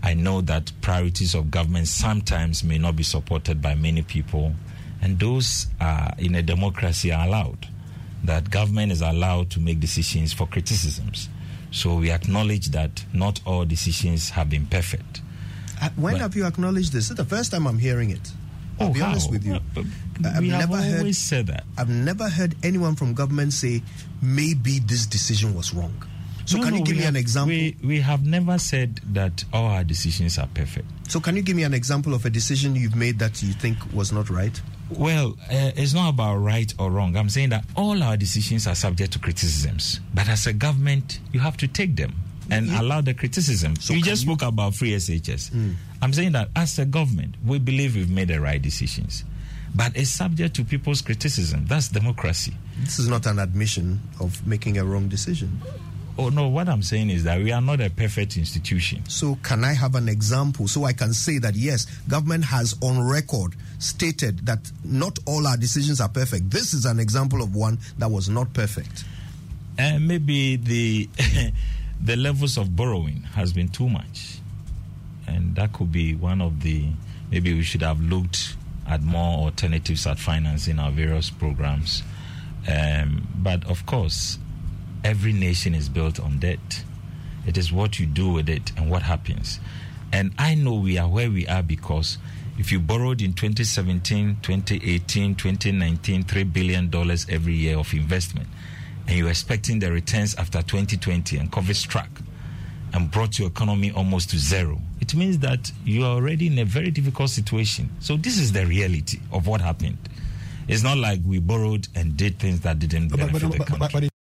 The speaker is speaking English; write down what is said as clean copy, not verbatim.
I know that priorities of government sometimes may not be supported by many people, and those in a democracy are allowed. That government is allowed to make decisions for criticisms. So we acknowledge that not all decisions have been perfect. When have you acknowledged this? It's the first time I'm hearing it. I'll be honest with you. We have always said that. I've never heard anyone from government say, maybe this decision was wrong. So can you give me an example? We have never said that all our decisions are perfect. So can you give me an example of a decision you've made that you think was not right? Well, it's not about right or wrong. I'm saying that all our decisions are subject to criticisms. But as a government, you have to take them and allow the criticism. So you just spoke about free SHS. I'm saying that as a government, we believe we've made the right decisions. But it's subject to people's criticism. That's democracy. This is not an admission of making a wrong decision. Oh, no, what I'm saying is that we are not a perfect institution. So can I have an example so I can say that, yes, government has on record stated that not all our decisions are perfect. This is an example of one that was not perfect. Maybe the the levels of borrowing has been too much. And that could be one of the, maybe we should have looked at more alternatives at financing our various programs. But of course, every nation is built on debt. It is what you do with it and what happens. And I know we are where we are because if you borrowed in 2017, 2018, 2019, $3 billion every year of investment, and you're expecting the returns after 2020 and COVID struck and brought your economy almost to zero, it means that you are already in a very difficult situation. So this is the reality of what happened. It's not like we borrowed and did things that didn't benefit the country.